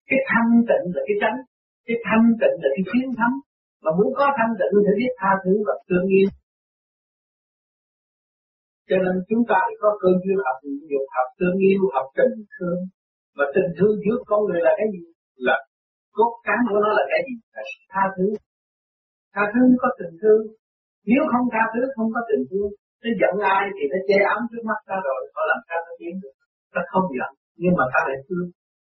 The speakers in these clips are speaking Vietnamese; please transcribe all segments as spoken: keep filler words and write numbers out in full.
Cái thanh tịnh là cái chánh, cái thanh tịnh là cái chiến thắng. Mà muốn có thanh tịnh thì biết tha thứ và thương yêu. Cho nên chúng ta có cơ duyên học nhiều, học thương yêu, học tình thương. Mà tình thương giữa con người là cái gì? Là cốt cán của nó là cái gì? Là tha thứ. Tha thứ có tình thương. Nếu không tha thứ không có tình thương. Nó giận ai thì nó che ấm trước mắt ta rồi, có làm sao nó tiến được. Ta không giận, nhưng mà ta lại thương.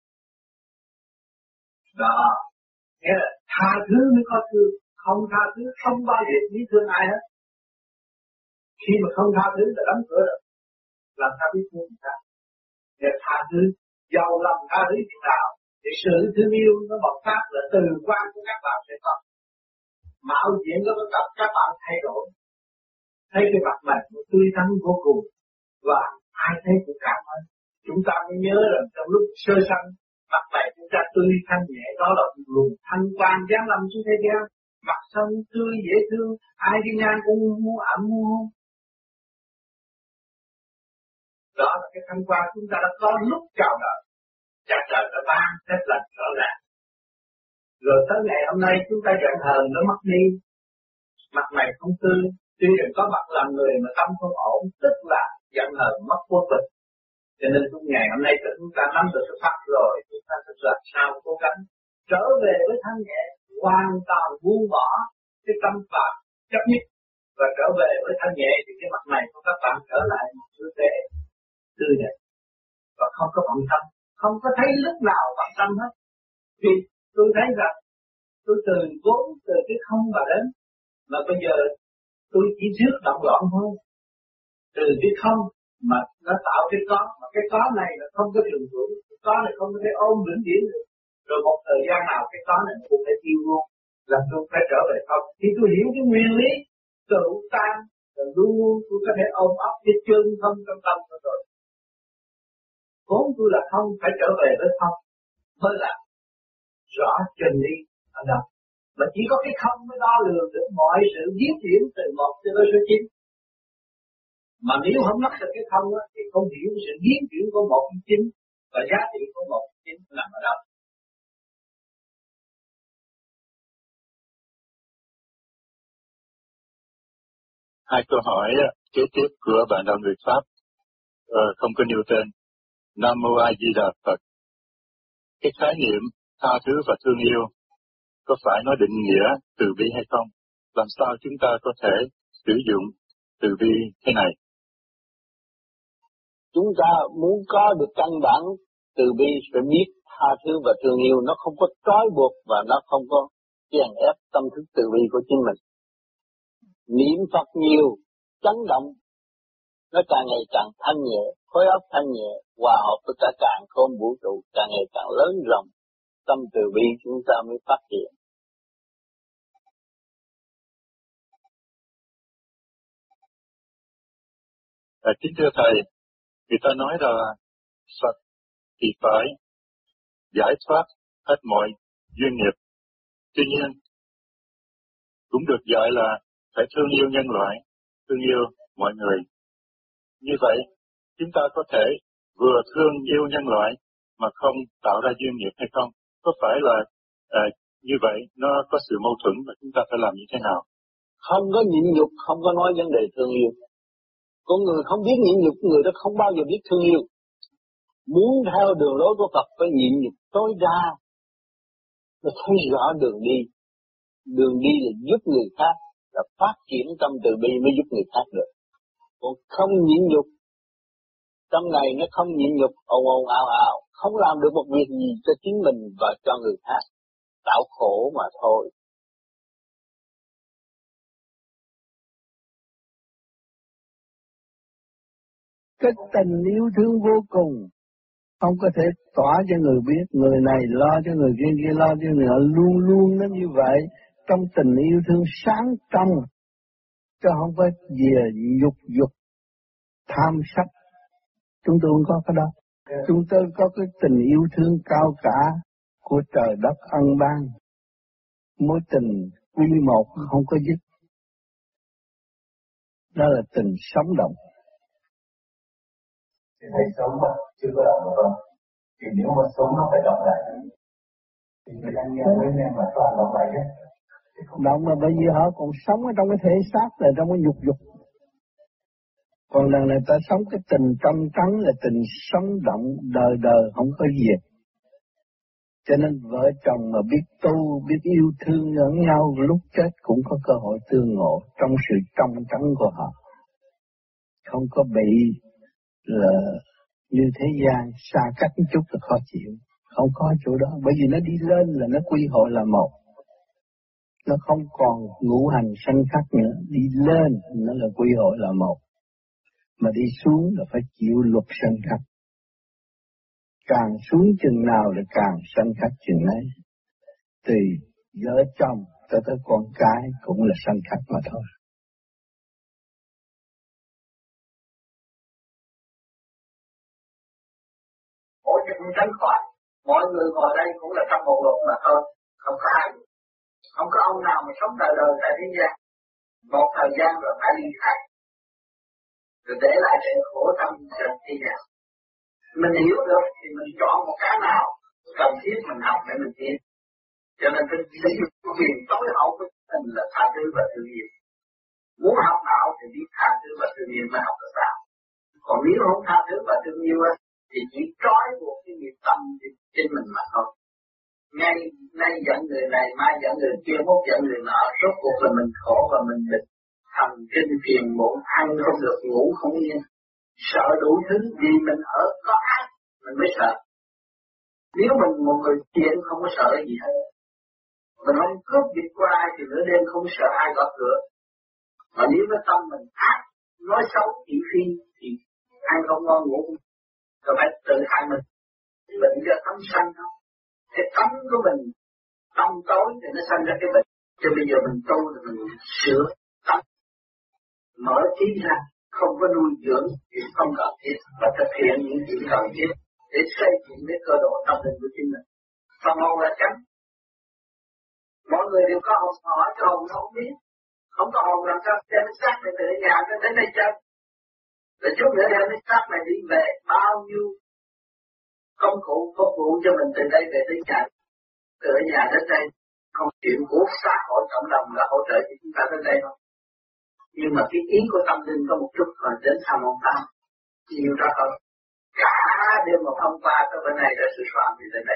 Đó. Nghĩa là tha thứ mới có thương. Không tha thứ không bao giờ biết thương ai hết. Khi mà không tha thứ là đóng cửa rồi. Làm sao biết thương người ta? Để tha thứ, giàu lòng tha thứ như nào? Thì sự thương yêu nó bộc phát là từ quan của các bạn sẽ có. Mạo diện nó có tập các bạn thay đổi. Thấy cái mặt mày nó tươi tắn vô cùng. Và ai thấy cũng cảm ơn. Chúng ta mới nhớ rằng trong lúc sơ sanh, mặt mày chúng ta tươi thanh nhẹ, đó là một luồng thanh quan giáng lâm xuống thế gian. Mặt xanh tươi dễ thương, ai đi ngang cũng muốn ẩm muốn hôn. Đó là cái thanh quan chúng ta đã có lúc chào đời. Cha trời đã ban phép lành rõ ràng. Rồi tới ngày hôm nay chúng ta giận hờn nó mất đi. Mặt mày không tươi, tuy rằng có mặt làm người mà tâm không ổn, tức là giận hờn mất vô tình. Cho nên trong ngày hôm nay chúng ta nắm được cái pháp rồi, chúng ta sẽ làm sao cố gắng trở về với thanh nhẹ, hoàn toàn buông bỏ cái tâm phạm chấp nhất và trở về với thanh nhẹ thì cái mặt này của các bạn trở lại một sự tệ tươi đẹp và không có bận tâm, không có thấy lúc nào bận tâm hết. Vì tôi thấy rằng tôi từ vốn từ cái không mà đến, mà bây giờ tôi chỉ trước động loạn thôi. Từ cái không mà nó tạo cái có, mà cái có này là không có trường hữu, cái có này không có thể ôm vĩnh viễn được. Rồi một thời gian nào cái có này cũng phải tiêu luôn, làm tôi phải trở về không. Khi tôi hiểu cái nguyên lý tự tan, rồi luôn luôn tôi có thể ôm ấp cái chân không trong tâm của tôi. Vốn tôi là không, phải trở về với không mới là rõ chân lý ở đâu. Mà chỉ có cái không mới đo lường được mọi sự biến chuyển từ một cho tới số chín. Mà nếu không nắm được cái không á, thì không hiểu sự biến chuyển của một cái chín và giá trị của một cái chín nằm ở đâu. Hai câu hỏi kế tiếp của bạn đạo người Pháp uh, không có nêu tên. Nam Mô A Di Đà Phật. Cái khái niệm tha thứ và thương yêu có phải nó định nghĩa từ bi hay không? Làm sao chúng ta có thể sử dụng từ bi thế này? Chúng ta muốn có được căn bản từ bi phải biết tha thứ và thương yêu, nó không có trói buộc và nó không có chèn ép tâm thức từ bi của chính mình. Niệm Phật nhiều, chấn động, nó càng ngày càng thanh nhẹ, khối óc thanh nhẹ, hòa hợp với cả càn khôn vũ trụ, càng ngày càng lớn rộng, tâm từ bi chúng ta mới phát triển. À, kính thưa Thầy, người ta nói là Phật thì phải giải thoát hết mọi duyên nghiệp. Tuy nhiên, cũng được dạy là phải thương yêu nhân loại, thương yêu mọi người. Như vậy, chúng ta có thể vừa thương yêu nhân loại mà không tạo ra duyên nghiệp hay không? Có phải là à, như vậy nó có sự mâu thuẫn và chúng ta phải làm như thế nào? Không có nhịn nhục, không có nói vấn đề thương yêu. Con người không biết nhịn nhục, người đó không bao giờ biết thương yêu. Muốn theo đường lối của Phật phải nhịn nhục tối đa, nó thấy rõ đường đi. Đường đi là giúp người khác, là phát triển tâm từ bi mới giúp người khác được. Còn không nhịn nhục, tâm này nó không nhịn nhục, ồn ồn ào ào, không làm được một việc gì cho chính mình và cho người khác, tạo khổ mà thôi. Cái tình yêu thương vô cùng, không có thể tỏa cho người biết, người này lo cho người kia, kia lo cho người nọ, luôn luôn nó như vậy, trong tình yêu thương sáng trong, chứ không có gì nhục dục, tham sắc. Chúng tôi không có cái đó. Yeah. Chúng tôi có cái tình yêu thương cao cả của trời đất ân ban. Mối tình quy một không có dứt. Đó là tình sống động. Thì thầy sống mà chưa có động được không? Thì nếu mà sống nó phải động lại. Người đang nghe với em mà toàn là vậy á. Động mà bởi vì họ còn sống ở trong cái thể xác là trong cái nhục dục. Còn lần này ta sống cái tình trong trắng là tình sống động đời đời không có gì. Cho nên vợ chồng mà biết tu, biết yêu thương lẫn nhau lúc chết cũng có cơ hội tương ngộ trong sự trong trắng của họ. Không có bị là như thế gian xa cách một chút là khó chịu. Không có chỗ đó, bởi vì nó đi lên là nó quy hội là một. Nó không còn ngũ hành sanh khắc nữa, đi lên nó là quy hội là một. Mà đi xuống là phải chịu luật sanh khắc. Càng xuống chừng nào là càng sanh khắc chừng ấy. Từ vợ chồng cho tới con cái cũng là sanh khắc mà thôi. Mỗi cái không tránh khỏi, mọi người ngồi đây cũng là trong một luật mà thôi, không có ai. Không có ông nào mà sống đời đời tại thế gian. Một thời gian rồi phải ly khai. Rồi để lại để khổ tâm trên thế gian. Mình hiểu được thì mình chọn một cái nào cần thiết mình học để mình tiến. Cho nên cái quyền tối hậu của mình là tha thứ và thương yêu. Muốn học đạo thì biết tha thứ và thương yêu mới học được đạo. Còn nếu không tha thứ và thương yêu thì chỉ trói buộc cái nghiệp tâm trên mình mà thôi. Ngay nay giận người này, mai giận người kia, mốt giận người nọ, rốt cuộc là mình khổ và mình bệnh. Thần kinh phiền muộn, ăn không được, ngủ không yên. Sợ đủ thứ vì mình ở có ác, mình mới sợ. Nếu mình một người thiện không có sợ gì hết. Mình không cướp giật qua ai thì nửa đêm không sợ ai gõ cửa. Mà nếu cái tâm mình ác, nói xấu, thị phi thì ăn không ngon ngủ không. Rồi phải tự hại mình. Bệnh do tâm sanh không. Cái tâm của mình tâm tối thì nó sanh ra cái bệnh. Cho bây giờ mình tu thì mình sửa tâm. Mở trí ra, không có nuôi dưỡng chuyện không cần thiết và thực hiện những chuyện cần thiết để xây dựng cái cơ độ tâm linh của chính mình. Phần hồn là chánh. Mọi người đều có hồn, hỏi cái hồn nó không biết. Không có hồn làm sao đem cái xác này từ nhà cho đến đây chơi. Rồi chút nữa đem cái xác này đi về bao nhiêu công cụ phục vụ cho mình từ đây về tới nhà. Từ nhà đến đây không chuyện của xã hội cộng đồng là hỗ trợ cho chúng ta đến đây không. Nhưng mà cái ý của tâm linh có một chút rồi đến thăm ông ta nhiều ra hơn. Cả đêm một hôm qua tới bên này đã sự soạn thì đến đây.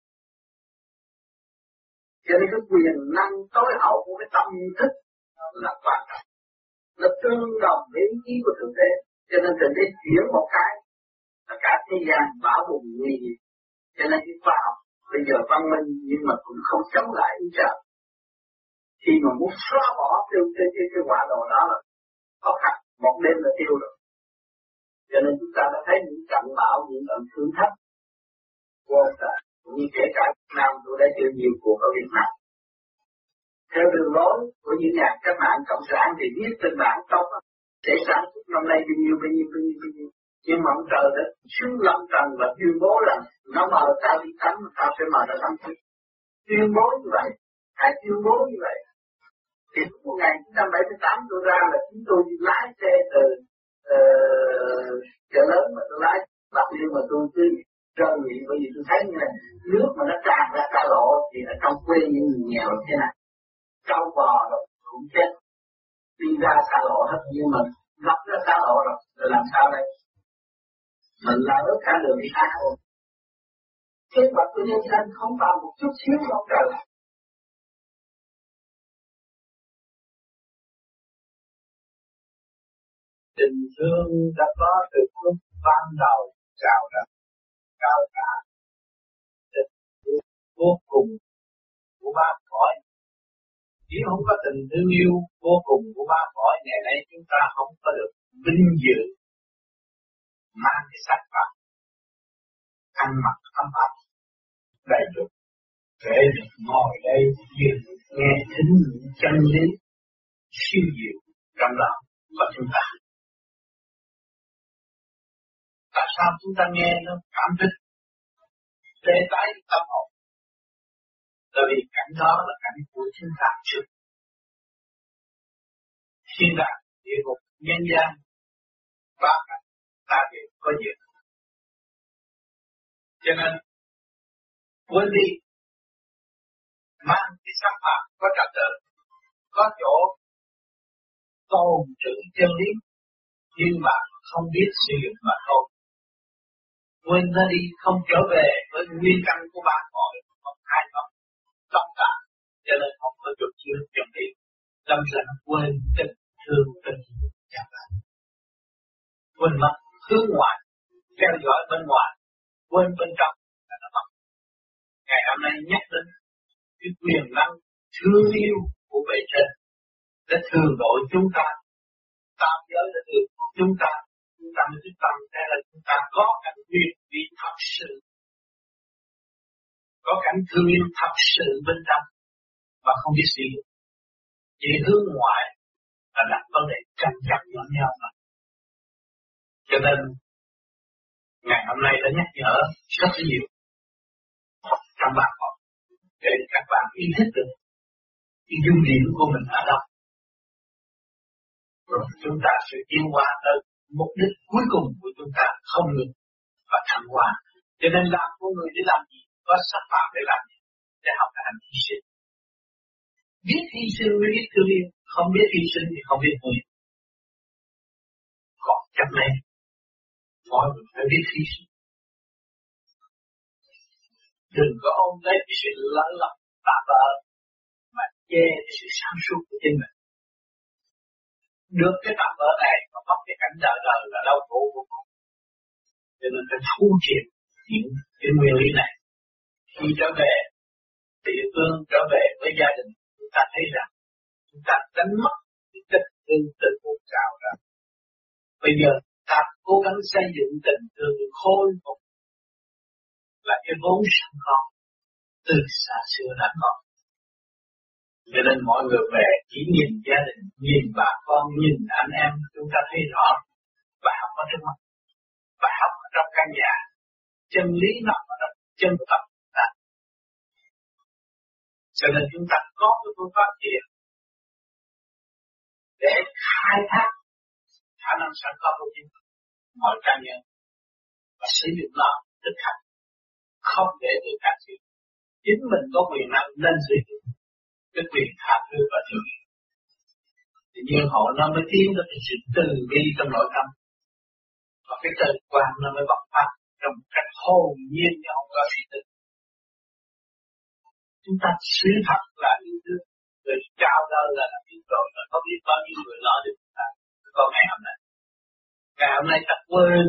Cho nên cái quyền năng tối hậu của cái tâm thức là quan trọng. Nó tương đồng với ý của Thượng Đế. Cho nên Thượng Đế chuyển một cái là cả thế gian bão bùng nguy hiểm. Cho nên cái khoa học bây giờ văn minh nhưng mà cũng không chống lại ý trời. Khi mà muốn xóa bỏ cái, cái, cái, cái quả đồ đó là khó khăn, một đêm là tiêu rồi. Cho nên chúng ta đã thấy những trận bão, những trận thử thách vô tận. Như kể cả Việt Nam tôi đã chịu nhiều cuộc ở Việt Nam. Theo đường lối của những nhà cách mạng cộng sản thì viết trên bảng tóc sẽ sản xuất năm nay bao nhiêu bao nhiêu bao nhiêu bao nhiêu. Nhưng mà ông trời đã xuống lâm trần và tuyên bố rằng nó mời tao đi tắm, tao sẽ mời nó tắm tiếp. Tuyên bố như vậy, hãy tuyên bố như vậy. Thì một nghìn chín trăm bảy mươi tám tôi ra là chúng tôi đi lái xe từ uh, chợ lớn mà tôi lái Bạc Liêu mà tôi cứ rơi nguyện bởi vì tôi thấy như là nước mà nó tràn ra xa lộ thì ở trong quê những người nghèo thế này. Trâu bò rồi cũng chết. Đi ra xa lộ hết nhưng mà ngập ra xa lộ rồi, rồi làm sao đây? Mình là ớt cả đường đi khác rồi. Kế hoạch của nhân dân không vào một chút xíu không trời. Tình thương đã có từ lúc ban đầu chào đón cao cả. Tình thương vô cùng của ba cõi. Nếu không có tình thương yêu vô cùng của ba cõi, ngày nay chúng ta không có được vinh dự mang cái sắc vào, ăn mặc ấm áp đầy đủ, để được ngồi đây nghe thính những chân lý siêu diệu trong lòng của chúng ta. Tại sao chúng ta nghe nó cảm thích, tê tái tâm hồn? Tại vì cảnh đó là cảnh của chúng ta trước. Thiên đàng, địa ngục, nhân gian, ba cảnh ta đều có duyên. Cho nên quên đi mang cái sắc phạm có trật tự, có chỗ tôn trữ chân lý, nhưng mà không biết sử dụng mà thôi. Quên nó đi, không trở về với nguyên căn của ba cõi, không hai không trọng cả, cho nên không có được chứa chân lý. Lâm rằng quên tình thương tình chẳng hạn. Quên mất hướng ngoại, theo dõi bên ngoài, quên bên trong là nó mất. Ngày hôm nay nhắc đến cái quyền năng thương yêu của bề trên để thường độ chúng ta, tam giới để thường độ chúng ta, chúng ta mới tâm thế là chúng ta có cảnh quyền vì thật sự, có cảnh thương yêu thật sự bên trong và không biết gì. Chỉ hướng ngoại là đặt vấn đề tranh chấp lẫn nhau mà. Cho nên ngày hôm nay đã nhắc nhở rất nhiều trong bạn học để các bạn ý thức được cái ưu điểm của mình ở đâu. Rồi chúng ta sẽ tiến hóa tới mục đích cuối cùng của chúng ta không ngừng và thăng hoa. Cho nên làm con người để làm gì? Có sắc phạm để làm gì? Để học hành hy sinh. Biết hy sinh mới biết thương yêu, không biết hy sinh thì không biết thương yêu. Còn chấp này, mọi người phải biết hy sinh. Đừng có ôm lấy cái sự lỡ lọc tạm bỡ mà che cái sự sáng suốt của chính mình. Được cái tạm bỡ này mà mất cái cảnh đời đời là đau khổ vô cùng. Cho nên phải thu triển những cái nguyên lý này. Khi trở về địa phương, trở về với gia đình, chúng ta thấy rằng chúng ta đánh mất cái tình thương từ vùng cao ra. Bây giờ ta cố gắng xây dựng tình thương khôi phục là cái vốn sẵn có từ xa xưa đã có. Cho nên mọi người về chỉ nhìn gia đình, nhìn bà con, nhìn anh em, chúng ta thấy rõ bài học ở trong mắt, bài học ở trong căn nhà, chân lý nằm ở trong chân tâm ta. Cho nên chúng ta có cái phương pháp thiền để khai thác khả năng sẵn có của chính mọi cá nhân và sử dụng nó thực hành, không để người khác sử dụng. Chính mình có quyền năng nên sử dụng cái quyền tha thứ và thương yêu. Tự nhiên họ nó mới tiến tới cái sự từ bi trong nội tâm, và cái từ quan nó mới bộc phát trong cách hồn nhiên chứ không có gì tự. Chúng ta sự thật là yêu thương, người trao đời là làm yêu rồi, và có biết bao nhiêu người lo được chúng ta. Có ngày hôm nay, ngày hôm nay ta quên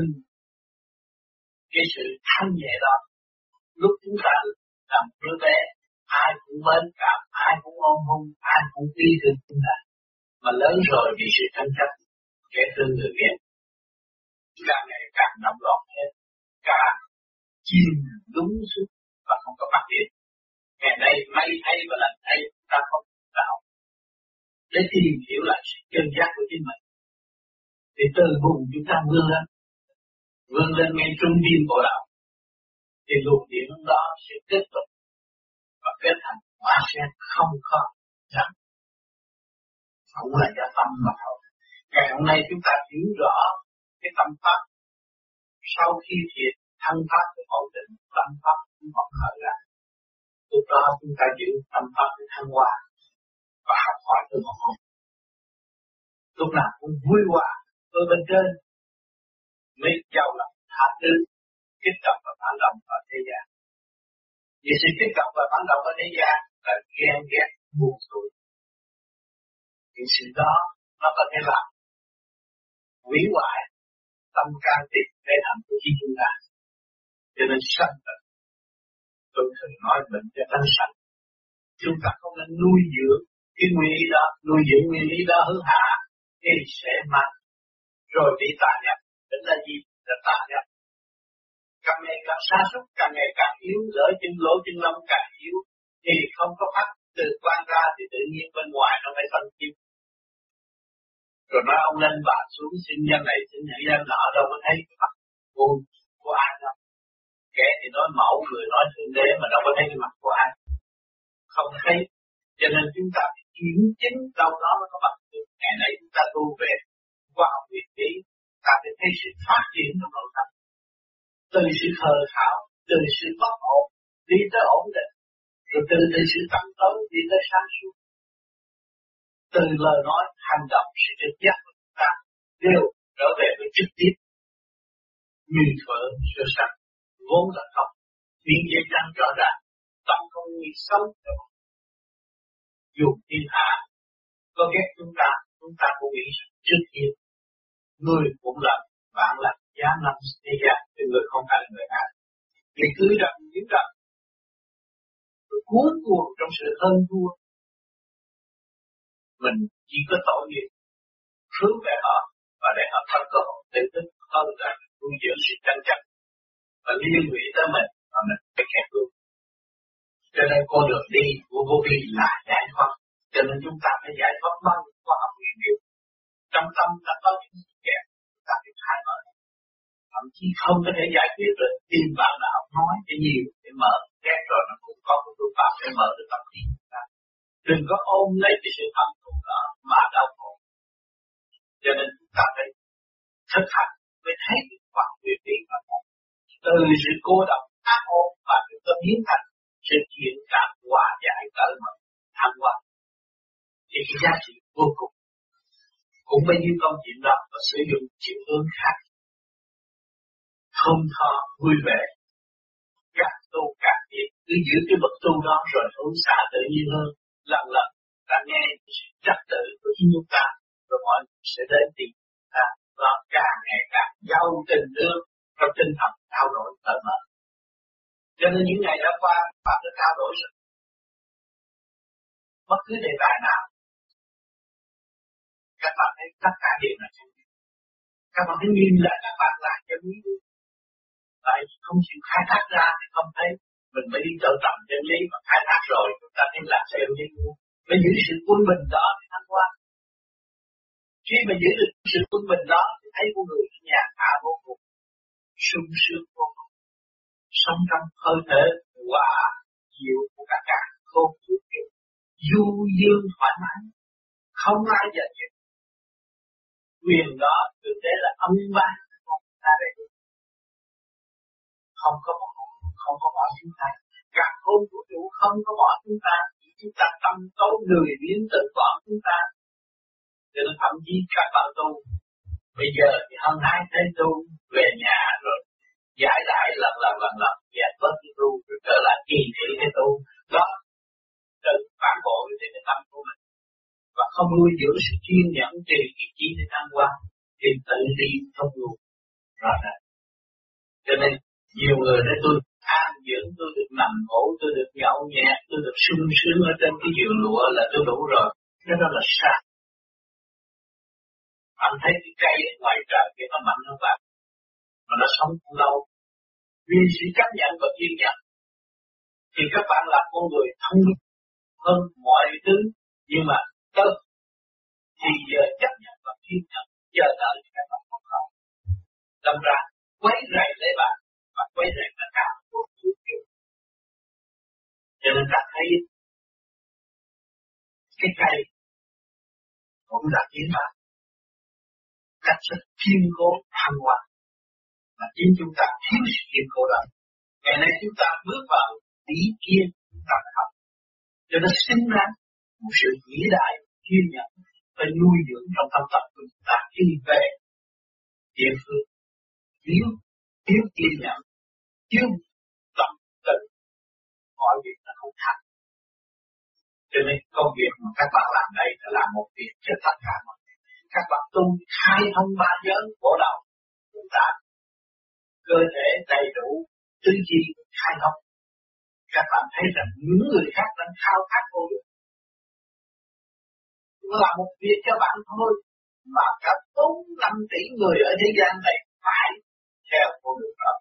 cái sự thanh nhẹ đó. Lúc chúng ta làm đứa bé, ai cũng mến cảm, ai cũng ôm hôn, ai cũng yêu thương chúng ta. Mà lớn rồi vì sự tranh chấp, kẻ thương người ghét, càng ngày càng động loạn hết, càng chìm đúng sức và không có phát triển. Ngày nay may thay và lành thay, ta không tạo để tìm hiểu lại sự chân giác của chính mình. Thì từ vùng chúng ta vươn lên, vươn lên ngay trung tâm bộ đạo, thì luồng điện đó sẽ tiếp tục và kết thành hóa sen không có rằng cũng là do tâm mà thôi. Ngày hôm nay chúng ta hiểu rõ cái tâm pháp, sau khi thiền thân pháp của ổn định, tâm pháp cũng vẫn khởi ra. Lúc đó chúng ta giữ tâm pháp để thăng hoa và học hỏi từ một hồn. Lúc nào cũng vui hòa ở bên trên, mới giàu lòng tha thứ, kích động và phản động ở thế gian. Vì sự kích động và phản động ở thế gian là ghen ghét buồn tủi. Những sự đó nó có thể làm hủy hoại tâm can tịnh để thành của chính chúng ta. Cho nên sanh tật, tôi thường nói bệnh cho tánh sanh. Chúng ta không nên nuôi dưỡng cái nguyên lý đó, nuôi dưỡng nguyên lý đó hướng hạ thì sẽ mang rồi bị tà nhập. Tức là gì? Là tà nhập. Càng ngày càng sa sút, càng ngày càng yếu, lỡ chân lỗ chân lông càng yếu, thì không có phát từ quan ra thì tự nhiên bên ngoài nó phải phân chia. Rồi nói ông lên bà xuống xin nhân này xin nhận nhân nọ, đâu có thấy cái mặt của, của ai đâu. Kẻ thì nói mẫu, người nói thượng đế mà đâu có thấy cái mặt của ai. Không thấy. Cho nên chúng ta phải kiểm chứng đâu đó nó có mặt. Ngày nay chúng ta tu về qua học viện lý, ta phải thấy sự phát triển trong nội tâm. Từ sự khờ khảo, từ sự bất ổn, đi tới ổn định, Rồi từ từ sự tâm tối đi tới sáng suốt. Từ lời nói, hành động, sự trực giác của chúng ta đều trở về với trực tiếp. Như thuở sơ sanh, vốn là không. Biến giới trắng rõ ràng, tâm không nghĩ xấu đâu. Dù thiên hạ có ghét chúng ta, chúng ta cũng nghĩ trước tiên. Người cũng là bạn là giá năm thế gian, thì người không phải là người ác. Vì cứ rằng những rằng cuốn cuồng trong sự hơn thua, mình chỉ có tội nghiệp hướng về họ và để họ có cơ hội tự thức hơn là nuôi dưỡng sự tranh chấp và liên lụy tới mình và mình phải kẹt luôn. Cho nên con đường đi của vô vi là giải thoát. Cho nên chúng ta phải giải thoát bao nhiêu khoa học huyền diệu. Trong tâm ta có những sự kẹt, chúng ta phải khai mở. Thậm chí không có thể giải quyết được, tìm bạn nào nói cái nhiều để mở kẹt rồi nó cũng có một phương pháp để mở được tâm trí chúng ta. Đừng có ôm lấy cái sự tâm của đó mà đau khổ. Cho nên chúng ta phải thực hành mới thấy được khoa học huyền diệu mà thôi. Từ sự cô độc ác ôn và chúng ta biến thành sự chuyện cảm hòa giải cởi mở thăng hoa. Thì cái giá trị vô cùng. Cũng bao nhiêu công chuyện đó và sử dụng chiều hướng khác. Không thọ vui vẻ. Càng tu càng biết. Cứ giữ cái bậc tu đó rồi hướng xa tự nhiên hơn. Lần lần ta nghe sự trật tự của chúng ta. Rồi mọi người sẽ đến tìm ta. Nó càng ngày càng giàu tình thương. Trong tinh thần trao đổi cởi mở. Cho nên những ngày đã qua bạn đã trao đổi rồi. Bất cứ đề tài nào các bạn thấy tất cả đều là chân lý. Các bạn thấy nhìn lại các bạn là chân lý. Tại vì không chịu khai thác ra thì không thấy. Mình mới đi tự tầm chân lý mà khai thác rồi chúng ta thấy là theo chân lý. Mới giữ sự quân bình đó thì thăng hoa. Khi mà giữ được sự quân bình đó thì thấy của người nhà hạ vô cùng. Sung sướng vô cùng. Sống trong hơi thở hòa diệu của cả cả không chút kiểu. Du dương thoải mái. Không ai giận dữ. Quyền đó thực tế là âm ban của ta đây. Không có bỏ, không có bỏ chúng ta. Cả khôn vũ trụ không có bỏ chúng ta. Chỉ chúng ta tâm tối lười biến tự bỏ chúng ta. Cho nên thậm chí các bạn tu. Bây giờ thì hơn hai thế tu về nhà rồi. Giải đại lần lần lần lần. Giải bớt cái tu rồi trở lại kỳ thị cái tu. Đó. Tự phản bội trên cái tâm của mình. Và không nuôi dưỡng sự kiên nhẫn trì ý chí để thăng hoa thì tự đi không luôn rõ ràng. Cho nên nhiều người nói tôi an dưỡng, tôi được nằm ngủ, tôi được nhậu nhẹt, tôi được sung sướng ở trên cái giường lụa là tôi đủ rồi. Cái đó là sai. Bạn thấy cái cây ở ngoài trời kia nó mạnh hơn bạn, mà nó sống cũng lâu. Vì sự chấp nhận và kiên nhẫn thì các bạn là con người thông minh hơn mọi thứ, nhưng mà tới thì giờ chấp nhận và kiên nhẫn chờ đợi các bạn không không. Đâm ra quấy rầy lấy bạn và quấy rầy tất cả mọi người. Cho nên ta thấy cái cây cũng là kiến bạn cách rất kiên cố thăng hoa mà chính chúng ta thiếu sự kiên cố đó. Ngày nay chúng ta bước vào ý kiên chúng ta học cho nó sinh ra một sự vĩ đại kiên nhẫn phải nuôi dưỡng trong tâm tập của chúng ta khi về địa phương. Thiếu thiếu kiên nhẫn, thiếu tâm tự, mọi việc nó không thành. Cho nên công việc mà các bạn làm đây là làm một việc cho tất cả mọi người. Các bạn tu khai thông ba giới bộ đầu chúng ta cơ thể đầy đủ tư duy khai thông. Các bạn thấy rằng những người khác đang khao khát vô được. Là một việc cho bạn thôi mà cả bốn năm tỷ người ở thế gian này phải theo con đường đó.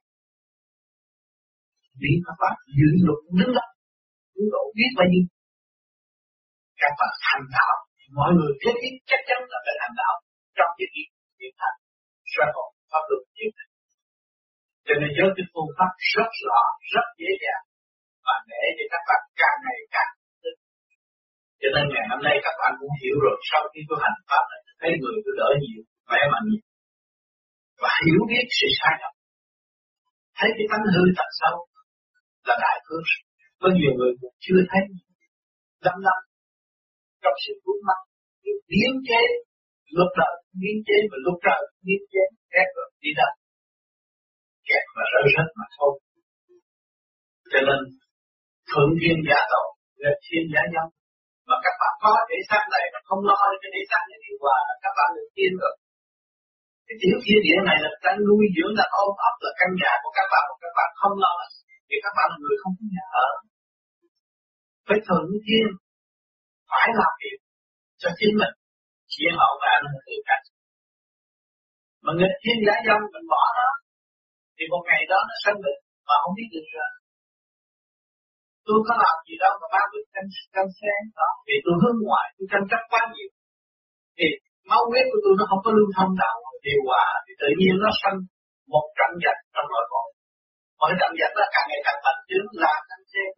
Vì các bạn giữ luật đứng đó, đứng độ biết bao nhiêu. Các bạn thành đạo, mọi người thiết thiết chắc chắn là phải thành đạo trong cái việc hiện thành, xoay vòng pháp luật hiện thành. Cho nên với cái phương pháp rất rõ, rất dễ dàng và để cho các bạn càng ngày càng tin. Cho nên ngày hôm nay các bạn cũng hiểu rồi, sau khi tôi hành pháp này, thấy người tôi đỡ nhiều, khỏe mạnh nhiều. Và hiểu biết sự sai lầm. Thấy cái tánh hư tật xấu là đại phước. Có nhiều người cũng chưa thấy. Đâm đâm trong sự cuốn mắt, biến chế, luật đời biến chế và luật trời biến chế, ép rồi đi đâu, kẹt và rơi rớt mà thôi. Cho nên thượng thiên giả tội, nghịch thiên giả nhân, mà các bạn có thể xác này mà không lo cho thể xác này điều hòa, các bạn được tiên rồi. Cái tiểu thiên địa này là đang nuôi dưỡng, là ôm ấp là căn nhà của các bạn, mà các bạn không lo, vì các bạn là người không có nhà ở. Phải thượng thiên phải làm việc cho chính mình, chiến hậu và anh tự cách. Mà nghịch thiên giả dâm mình bỏ nó, thì một ngày đó nó sanh bệnh mà không biết được rồi. Tôi có làm gì đâu mà ba mươi canh canh sen đó, vì tôi hướng ngoại, tôi tranh chấp quá nhiều. Thì máu huyết của tôi nó không có lưu thông đạo điều hòa, thì tự nhiên nó sanh một trận giặc trong nội bộ. Mỗi trận giặc nó càng ngày càng mạnh tiến là canh sen.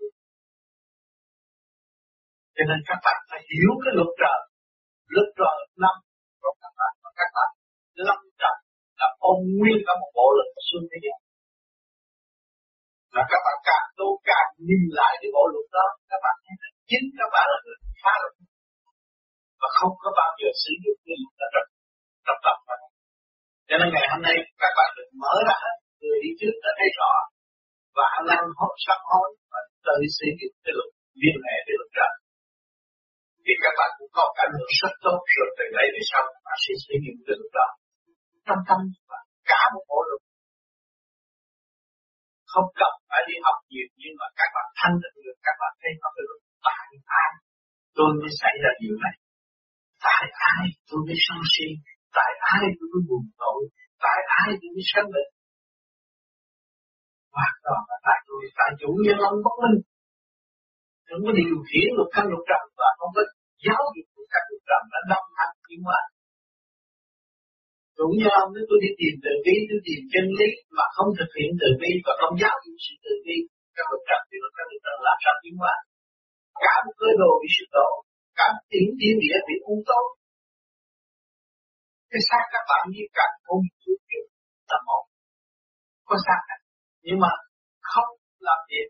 Cho nên các bạn phải hiểu cái luật trời, luật trời năm của các bạn, và các bạn lâm trận là ôm nguyên cả một bộ lực xuân thế giới. Và các bạn càng tu càng nhìn lại cái bộ luật đó, các bạn thấy là chính các bạn là người phá luật và không có bao giờ sử dụng cái luật đó trong trong tập đó. Cho nên ngày hôm nay các bạn được mở ra hết, người đi trước đã thấy rõ và năng hốt sắp hối và tự sử dụng cái luật liên hệ với luật trời. Thì các bạn cũng có cảm hưởng rất tốt, rồi từ đây về sau các bạn sẽ sử dụng cái luật đó trong tâm và cả một bộ luật. Không cần phải đi học nhiều, nhưng mà các bạn thanh định được, các bạn thấy có cái luật tại ai tôi mới xảy ra điều này, tại ai tôi mới sân si, tại ai tôi mới buồn tội, tại ai tôi mới sân bệnh. Hoàn toàn là tại tôi, tại chủ nhân ông bất minh, không có điều khiển luật căn luật trần và không có giáo dục luật căn luật trần đã đồng hành tiến hóa. Chủ nhân ông nếu tôi đi tìm từ bi, tôi tìm chân lý mà không thực hiện từ bi và không giáo dục sự từ bi, các luật trần thì luật căn luật trần làm sao tiến hóa? Cả một cơ đồ bị sụp đổ, cả một tiếng thiên địa bị u tối. Cái xác các bạn như càng không chịu chịu là một, có xác này, nhưng mà không làm việc,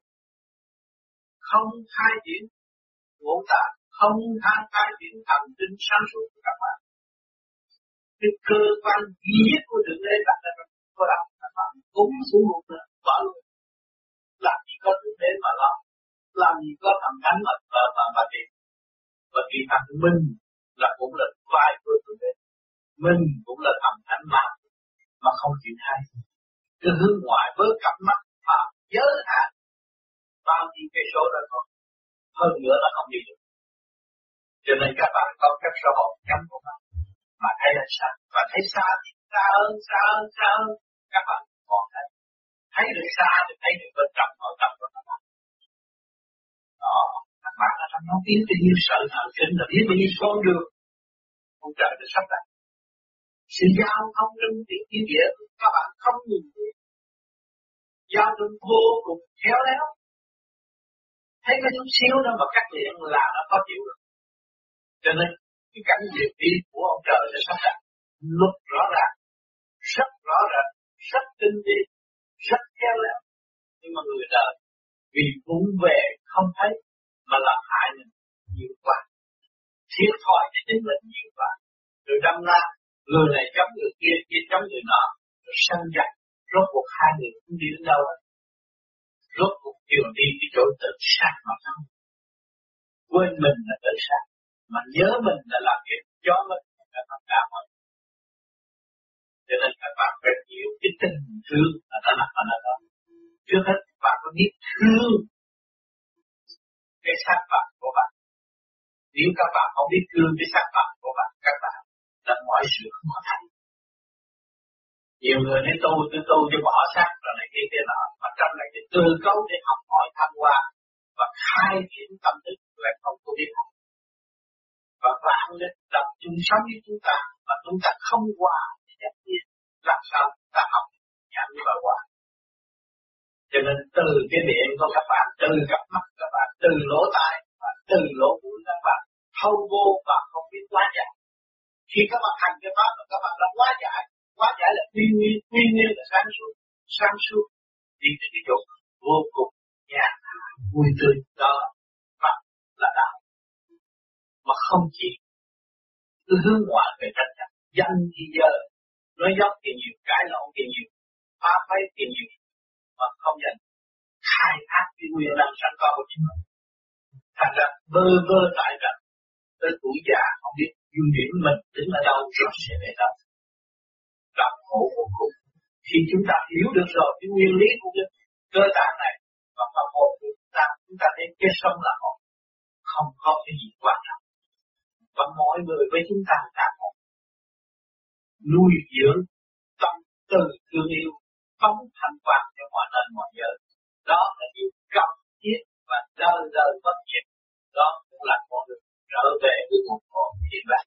không khai triển ngũ tạng, không khai khai triển thần kinh sáng suốt của các bạn. Cái cơ quan duy nhất của Thượng Đế đặt ra trong cơ đạo các bạn cúng xuống một nữa, bỏ luôn. Làm gì có Thượng Đế mà lo, làm gì có thần thánh mà mà mà mà đi. Và khi thằng mình là cũng là vai của Thượng Đế, mình cũng là thần thánh mà mà không chịu thay. Cái hướng ngoại với cặp mắt mà giới hạn bao nhiêu cây số rồi thôi, hơn nữa là không đi được. Cho nên các bạn có các sở hữu chấm của mình mà thấy là xa, và thấy xa thì xa hơn, xa hơn, xa hơn, các bạn còn thấy. Thấy được xa thì thấy được bên trong nội tâm của các bạn. Đó, các bạn là trong nó biết bao nhiêu sợ hãi kinh, là biết bao nhiêu con đường ông trời đã sắp đặt. Sự giao thông trong tiếng thiên địa các bạn không nhìn thấy. Giao thông vô cùng khéo léo. Thấy cái chút xíu đó mà cắt liền là nó có chịu được. Cho nên cái cảnh diệt đi của ông trời đã sắp đặt luật rõ ràng, rất rõ ràng, rất tinh vi, rất khéo léo. Nhưng mà người đời vì vụng về không thấy mà làm hại mình nhiều quá, thiệt thòi cho chính mình nhiều quá, rồi đâm ra người này chống người kia, kia chống người nọ, rồi sanh giặc, rốt cuộc hai người cũng đi đến đâu, rốt cuộc đều đi cái chỗ tự sát mà không. Quên mình là tự sát, mà nhớ mình là làm việc cho mình là làm đạo mình. Cho nên các bạn phải hiểu cái tình thương là nó nằm ở đó. Trước hết bạn có biết thương cái xác phận của bạn. Nếu các bạn không biết thương cái xác phận của bạn, các bạn là mọi sự không có thành. Nhiều người nói tu, tôi tu cho bỏ xác rồi này kia kia nọ, mà trong này thì từ câu để học hỏi tham qua và khai triển tâm thức lại không có biết học. Và bạn nên tập trung sống với chúng ta, mà chúng ta không qua thì nhất nhiên làm sao ta học nhận và qua. Cho nên từ cái miệng của các bạn, từ cặp mắt các bạn, từ lỗ tai và từ lỗ mũi các bạn thâu vô và không biết quá giải. Khi các bạn hành cái pháp mà các bạn đã quá giải, quá giải là tuy nhiên, tuy nhiên là sáng suốt, sáng suốt đi tới cái chỗ vô cùng nhạt. vui tươi đó Phật là đạo, mà không chỉ cứ hướng ngoại về tranh chấp, danh thì giờ nói dốc thì nhiều, cãi lộn thì nhiều, phá phái thì nhiều, mà không nhận khai thác cái quyền năng sẵn có của chính mình. Thành ra bơ vơ tại trận, tới tuổi già không biết ưu điểm mình đứng ở đâu rồi sẽ về đâu, đau khổ vô cùng. Khi chúng ta hiểu được rồi cái nguyên lý của cái cơ tạng này và phần hồn của chúng ta, chúng ta thấy cái sống là hồn, không có cái gì quan trọng. Và mọi người với chúng ta là hồn, nuôi dưỡng tâm từ thương yêu, phóng thanh quan cho mọi nơi mọi giờ. Đó là điều cần thiết và đời đời bất diệt. Đó cũng là con đường trở về với nguồn hồn thiên đàng.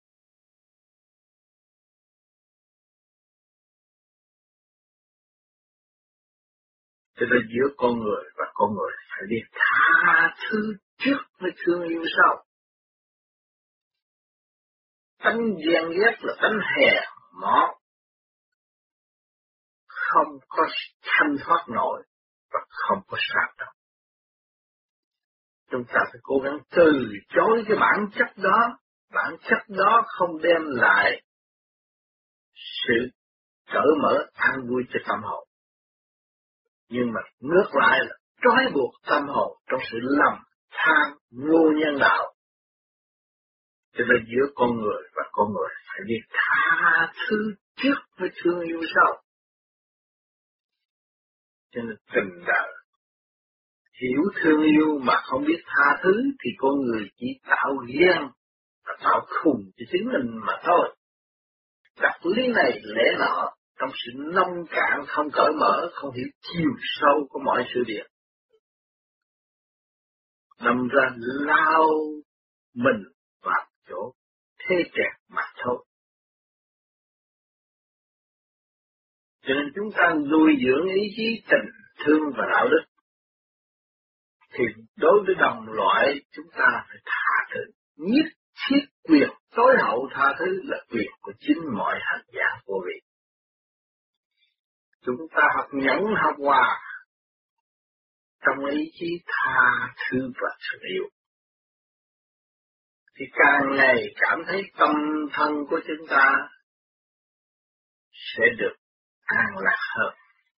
Cho nên giữa con người và con người phải biết tha thứ trước mới thương yêu sau. Tánh ghen ghét là tánh hèn mọn, không có thanh thoát nổi và không có sáng đâu. Chúng ta phải cố gắng từ chối cái bản chất đó. Bản chất đó không đem lại sự cởi mở an vui cho tâm hồn, nhưng mà ngược lại là trói buộc tâm hồn trong sự lầm than vô nhân đạo. Cho nên giữa con người và con người phải biết tha thứ trước với thương yêu sau. Cho nên tình đời hiểu thương yêu mà không biết tha thứ thì con người chỉ tạo ghen và tạo khùng cho chính mình mà thôi. Đặt lý này lẽ nọ trong sự nông cạn không cởi mở, không hiểu chiều sâu của mọi sự việc, đâm ra lao mình vào chỗ thế kẹt mà thôi. Cho nên chúng ta nuôi dưỡng ý chí tình thương và đạo đức, thì đối với đồng loại chúng ta phải tha thứ. Nhất thiết quyền tối hậu tha thứ là quyền của chính mọi hành giả vô vị. Chúng ta học nhẫn học hòa trong ý chí tha thứ và sự yêu, thì càng ngày cảm thấy tâm thân của chúng ta sẽ được an lạc hơn.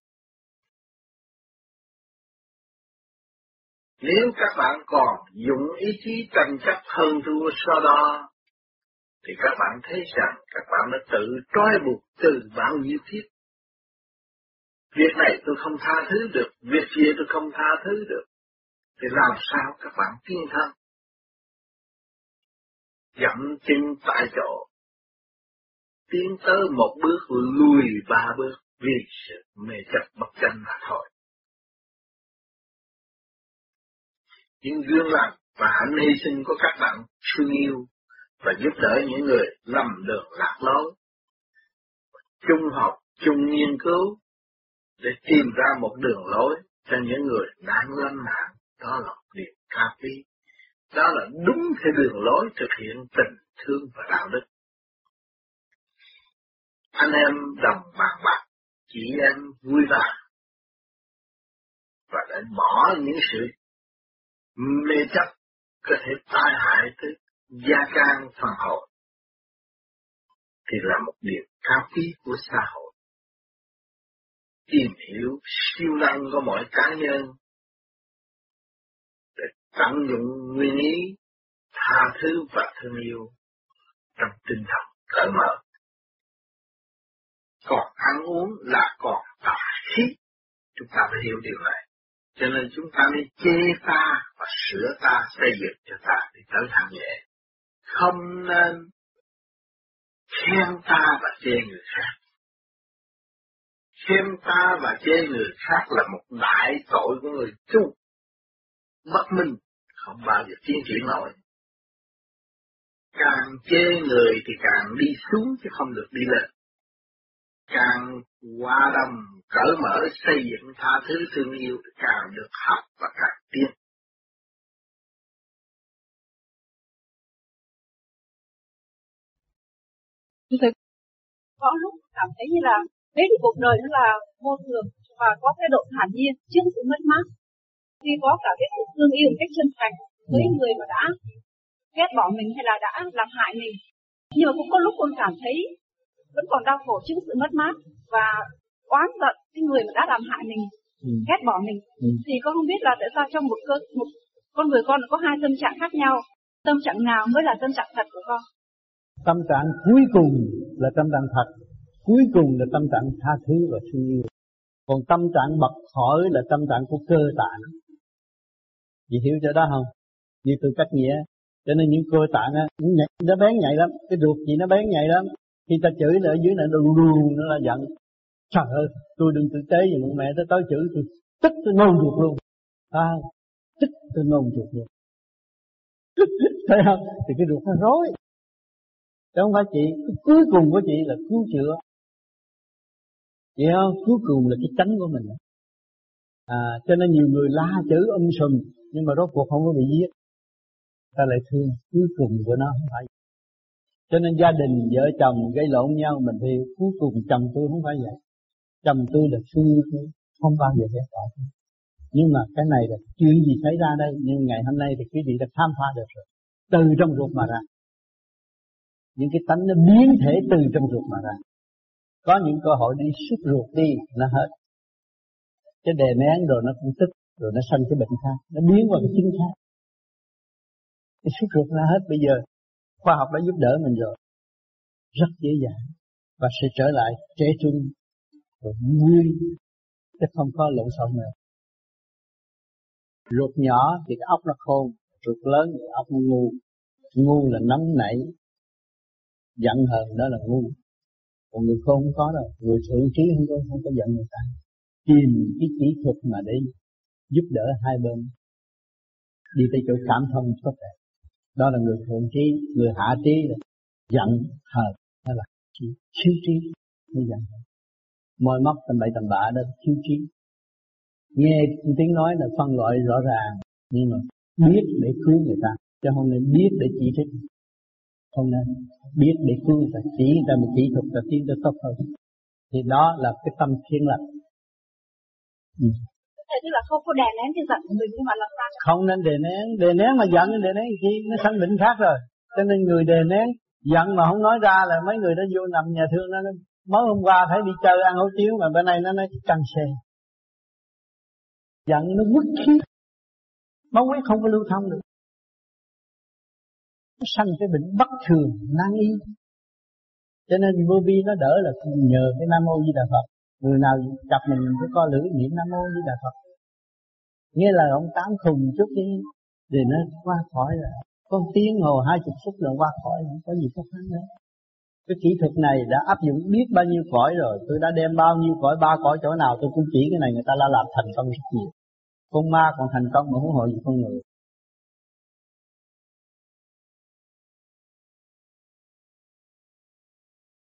Nếu các bạn còn dùng ý chí tranh chấp hơn thua so đo, thì các bạn thấy rằng các bạn đã tự trói buộc từ bao nhiêu kiếp. Việc này tôi không tha thứ được, việc kia tôi không tha thứ được, thì làm sao các bạn tiến thân? Dậm chân tại chỗ, tiến tới một bước lùi ba bước vì sự mê chấp bất chánh mà thôi. Những gương lành và hạnh hy sinh của các bạn thương yêu và giúp đỡ những người lầm đường lạc lối, chung học, chung nghiên cứu để tìm ra một đường lối cho những người đang lâm nạn. Đó là điều cao quý. Đó là đúng theo đường lối thực hiện tình thương và đạo đức. Anh em đồng bàn bạc, chị em vui vẻ và để bỏ những sự mê chấp có thể tai hại tới gia can phần hồn thì là một điều cao quý của xã hội. Tìm hiểu siêu năng của mỗi cá nhân để tận dụng nguyên lý tha thứ và thương yêu trong tinh thần cởi mở. Còn ăn uống là còn tà khí, chúng ta phải hiểu điều này. Cho nên chúng ta nên chê ta và sửa ta, xây dựng cho ta để trở thành nhẹ. Không nên khen ta và chê người khác. Khen ta và chê người khác là một đại tội của người tu. Bất minh, không bao giờ tiến triển nổi. Càng chê người thì càng đi xuống chứ không được đi lên. Càng hòa đồng, cởi mở, xây dựng tha thứ thương yêu thì càng được học và càng tiến. Thầy, có lúc cảm thấy như là thấy cuộc đời nó là vô thường và có thái độ thản nhiên trước sự mất mát. khi có cả cái sự thương yêu một cách chân thành với ừ. người mà đã ghét bỏ mình hay là đã làm hại mình. Nhưng mà cũng có lúc con cảm thấy vẫn còn đau khổ trước sự mất mát và oán giận cái người mà đã làm hại mình, ừ. ghét bỏ mình. Ừ. Thì con không biết là tại sao trong một cơ một con người con có hai tâm trạng khác nhau, tâm trạng nào mới là tâm trạng thật của con? Tâm trạng cuối cùng là tâm trạng thật, cuối cùng là tâm trạng tha thứ và thương yêu. Còn tâm trạng bật khỏi là tâm trạng của cơ tạng. Chị hiểu cho đó không? Như từ cách nghĩa. Cho nên những cơ tạng á, nó bén nhạy lắm, cái ruột gì nó bén nhạy lắm. Khi ta chửi là ở dưới này nó đù đù nó là giận. Trời ơi, tôi đừng tự tế gì mẹ tôi tới chửi tôi tức tôi nôn ruột luôn. À, tức tôi nôn ruột luôn. Thấy không? Thì cái ruột nó rối. Chứ không phải chị, cái cuối cùng của chị là cứu chữa. Vậy không? Cuối cùng là cái chánh của mình. À, cho nên nhiều người la chữ um sùm, nhưng mà rốt cuộc không có bị giết. Ta lại thương, cuối cùng của nó không phải. Cho nên gia đình, vợ chồng gây lộn nhau, mình thì cuối cùng chồng tôi không phải vậy. Chồng tôi là thương tôi, không bao giờ ghét bỏ tôi. Nhưng mà cái này là chuyện gì xảy ra đây, nhưng ngày hôm nay thì quý vị đã khám phá được rồi. Từ trong ruột mà ra. Những cái tánh nó biến thể từ trong ruột mà ra. Có những cơ hội đi xuất ruột đi, nó hết. Cái đè nén rồi nó cũng tức, rồi nó sanh cái bệnh khác, nó biến vào cái chứng khác. Cái xuất ruột ra hết bây giờ, khoa học đã giúp đỡ mình rồi. Rất dễ dàng, và sẽ trở lại trẻ trung, rồi nguyên, chứ không có lộn xộn nữa. Ruột nhỏ thì cái óc nó khôn, ruột lớn thì óc nó ngu. Ngu là nóng nảy, giận hờn đó là ngu. Còn người khôn không có đâu, người thượng trí không có, không có giận người ta. Tìm cái kỹ thuật mà để giúp đỡ hai bên đi tới chỗ cảm thông tốt đẹp. Đó là người thượng trí. Người hạ trí là giận hờn, đó là thiếu trí mới giận hờn. Môi móc tầm bậy tầm bạ đó thiếu trí. Nghe tiếng nói là phân loại rõ ràng, nhưng mà biết để cứu người ta, chứ không nên biết để chỉ trích. Không nên biết để cứu người ta, chỉ người ta một kỹ thuật là tiến tới tốt hơn. Thì đó là cái tâm thiên lành. Ừ. Thế tức là không có đè nén cái giận của mình, nhưng mà làm sao? Không nên đè nén, đè nén mà giận, đè nén chi nó sanh bệnh khác rồi. Cho nên người đè nén giận mà không nói ra là mấy người đó vô nằm nhà thương nó, mới hôm qua thấy đi chơi ăn hủ tiếu mà bên này nó nói căng xe. Giận nó quất khí, máu huyết không có lưu thông được, nó sanh cái bệnh bất thường nan y. Cho nên vô vi nó đỡ là nhờ cái Nam Mô Di Đà Phật. Người nào gặp mình phải co lưỡi niệm Nam Mô Di Đà Phật, nghe là ông tám khùng chút đi, thì nó qua khỏi rồi. Con tiếng hồ hai chục phút là qua khỏi, không có gì khó khăn nữa. Cái kỹ thuật này đã áp dụng biết bao nhiêu cõi rồi, tôi đã đem bao nhiêu cõi, ba cõi chỗ nào tôi cũng chỉ cái này, người ta đã làm thành công rất nhiều. Con ma còn thành công mà huống hộ gì con người.